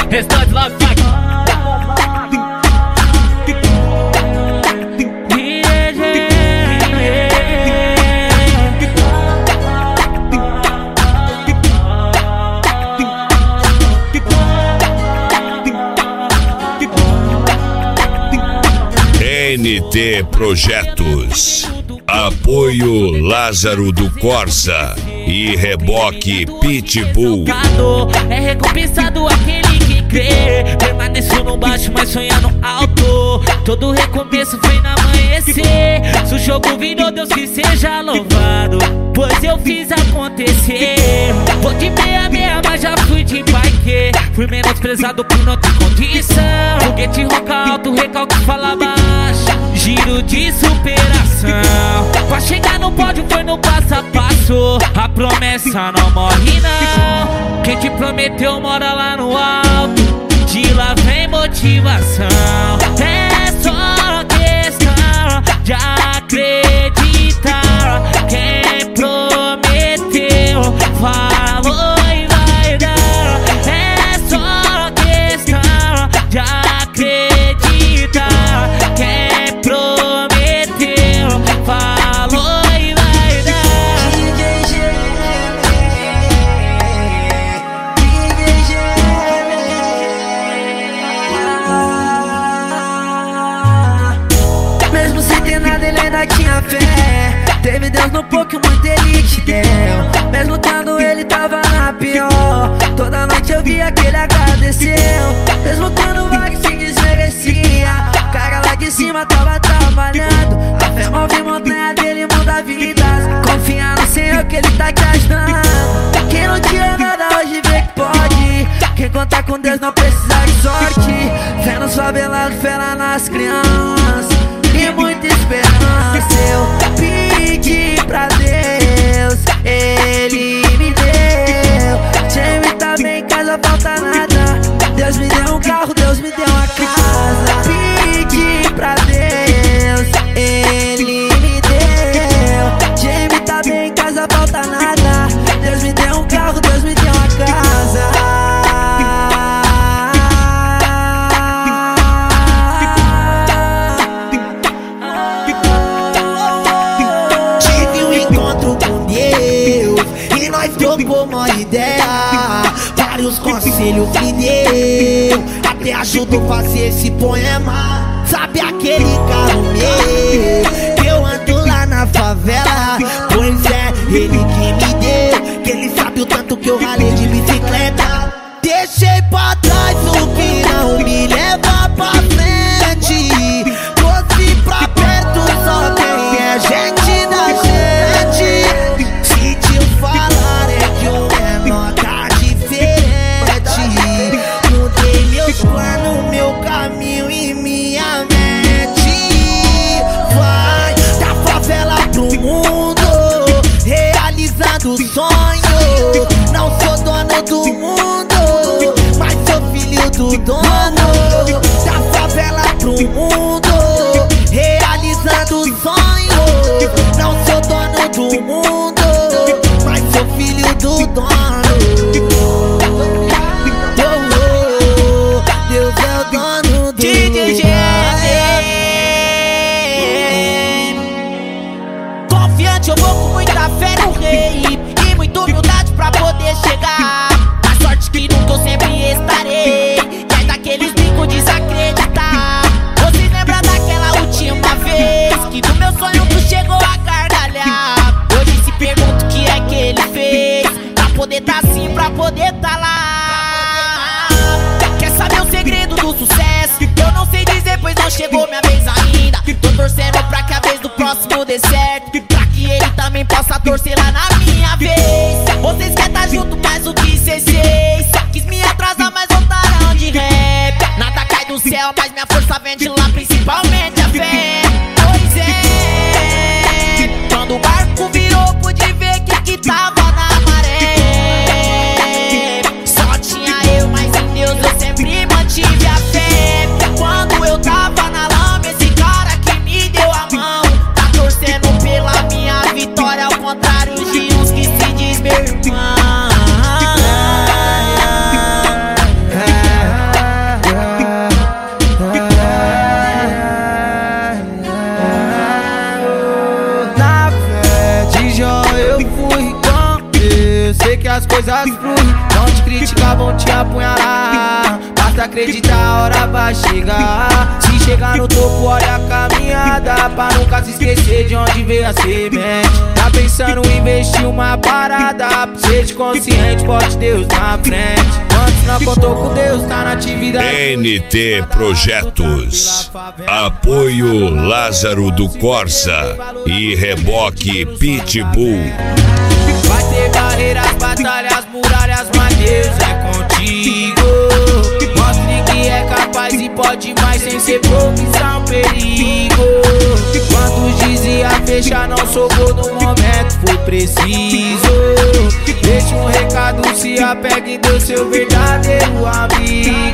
It's not love fight. NT Projetos, apoio Lázaro do Corsa e reboque Pitbull. É recompensado aquele que crê. Permaneço no baixo, mas sonhando alto. Todo recomeço vem no amanhecer. Se o jogo virou, Deus que seja louvado, pois eu fiz acontecer. Vou de meia, mas já fui de bike. Fui menosprezado por não ter condição. Foguete roca alto, recalque fala baixo. Giro de superação. Pra chegar no pódio foi no passo a passo. A promessa não morre não. Quem te prometeu mora lá no alto. De lá vem motivação. É só questão de acreditar. Quem prometeu falou e vai dar. É só questão de acreditar. Quem prometeu falou e vai dar. Mesmo sem ter nada ele ainda tinha fé. Teve Deus no pouco e muito ele te deu. Mesmo quando ele tava na pior, toda noite eu via que ele agradeceu. Mesmo quando o vague se desmerecia, o cara lá de cima tava trabalhando. A fé move montanha dele, muda vidas. Confia no Senhor que ele tá te ajudando. Quem não tinha nada hoje vê que pode. Quem conta com Deus não precisa de sorte. Fé nos favelados, fé lá nas crianças e muita esperança. Eu pedi pra Deus, Ele me deu. Jamie tá bem em casa, falta nada. Deus me deu um carro, Deus me deu uma casa. Pedi pra Deus, Ele me deu. Jamie tá bem em casa, falta nada. Deus me deu um carro, Deus me deu uma casa. Trocou uma ideia, vários conselhos me deu. Até ajudou a fazer esse poema. Sabe aquele carro meu que eu ando lá na favela? Pois é, ele que me deu. Que ele sabe o tanto que eu ralei de bicicleta. Deixei pra trás o que não me leva pra frente. Trouxe pra perto só quem é gente da gente. Se te falar meu caminho e minha mente. Vai da favela pro mundo, realizando sonho. Não sou dono do mundo, mas sou filho do dono. Da favela pro mundo, realizando sonho. Não sou dono do mundo, mas sou filho do dono. Confiante eu vou com muita fé no rei e muita humildade pra poder chegar. A sorte que nunca eu sempre estarei. E é daqueles brincos desacreditar. Vocês lembram daquela última vez que do meu sonho tu chegou a gargalhar? Hoje se pergunta o que é que ele fez pra poder tá assim, pra poder tá lá. Quer saber o segredo do sucesso? Eu não sei dizer, pois não chegou minha vez ainda. Tô torcendo pra que a vez do próximo dê certo, pra que ele também possa torcer lá na minha vez. Vocês querem tá junto mais do que C6. Só quis me atrasar, mas voltaram de rap. Nada cai do céu, mas minha força vem de lá, principalmente a fé. Pois é, quando o barco virou, pude ver que tava na maré. Só tinha eu, mas em Deus eu sempre mantive a fé. Quando eu tava na lama, esse cara que me deu a mão tá torcendo pela minha vitória, ao contrário de uns que se diz meu irmão. nunca vão te apunhalar. Basta acreditar, a hora vai chegar. Se chegar no topo, olha a caminhada, pra nunca se esquecer de onde veio a semente. Tá pensando em investir uma parada, pra ser consciente, bote Deus na frente. Antes não contou com Deus, tá na atividade. NT Projetos. Apoio Lázaro do Corsa e Reboque Pitbull. Vai ter barreiras, batalhas, muralhas, mas Deus é contigo. Mostre que é capaz e pode mais sem ser profissão, perigo. Quantos dizia fechar, não sobrou no momento, foi preciso. Deixa um recado, se apegue em Deus, seu verdadeiro amigo.